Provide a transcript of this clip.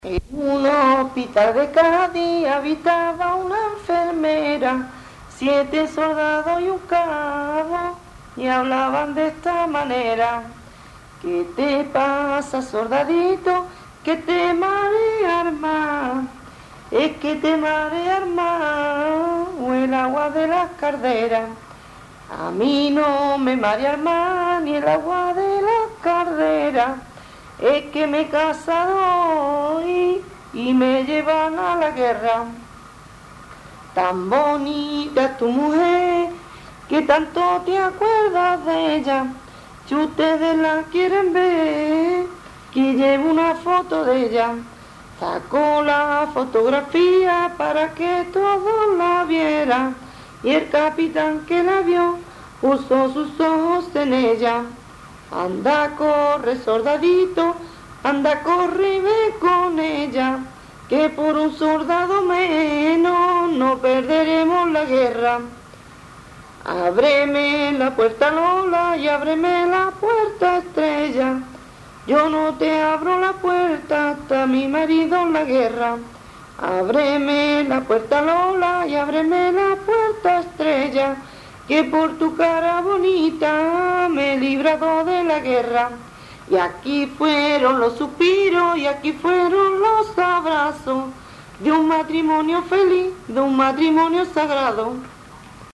En un hospital de Cádiz habitaba una enfermera, 7 soldados y un cabo, y hablaban de esta manera: ¿qué te pasa, soldadito? Que te mareas más. Es que te mareas más, o el agua de las carderas. A mí no me marea más ni el agua de las carderas. Es que me he casado hoy y me llevan a la guerra. Tan bonita es tu mujer, que tanto te acuerdas de ella. Si ustedes la quieren ver, que llevo una foto de ella. Sacó la fotografía para que todos la vieran, y el capitán que la vio puso sus ojos en ella. Anda, corre, soldadito, anda, corre y ve con ella, que por un soldado menos no perderemos la guerra. Ábreme la puerta, Lola, y ábreme la puerta, Estrella. Yo no te abro la puerta hasta mi marido en la guerra. Ábreme la puerta, Lola, y ábreme la puerta, Estrella, que por tu cara bonita me he librado de la guerra. Y aquí fueron los suspiros y aquí fueron los abrazos de un matrimonio feliz, de un matrimonio sagrado.